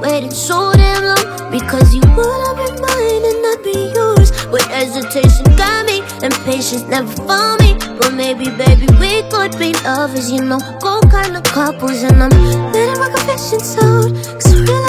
waited so damn long, because you would have been mine and I'd be yours. But hesitation got me, and patience never found me. But maybe, baby, we could be lovers, you know, go kind of couples. And I'm letting my confessions out, 'cause I really